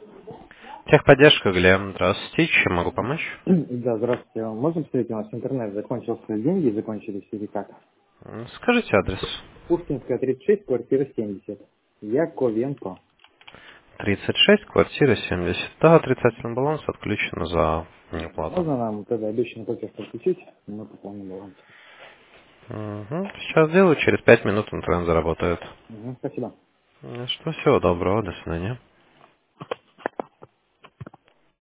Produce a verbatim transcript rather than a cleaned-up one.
Техподдержка, Глеб. Здравствуйте. Чем могу помочь? Да, здравствуйте. Можно посмотреть, у нас интернет закончился, деньги закончились или как? М, Скажите адрес. Пушкинская, тридцать шесть, квартира семьдесят. Яковенко. тридцать шесть, квартира семьдесят. Да, отрицательный баланс отключен за неуплату. Можно нам тогда обещанный платеж подключить? Мы пополним баланс. Мгм. Сейчас делаю, через пять минут интернет заработает. Мгм, спасибо. Ну что, всего доброго, до свидания.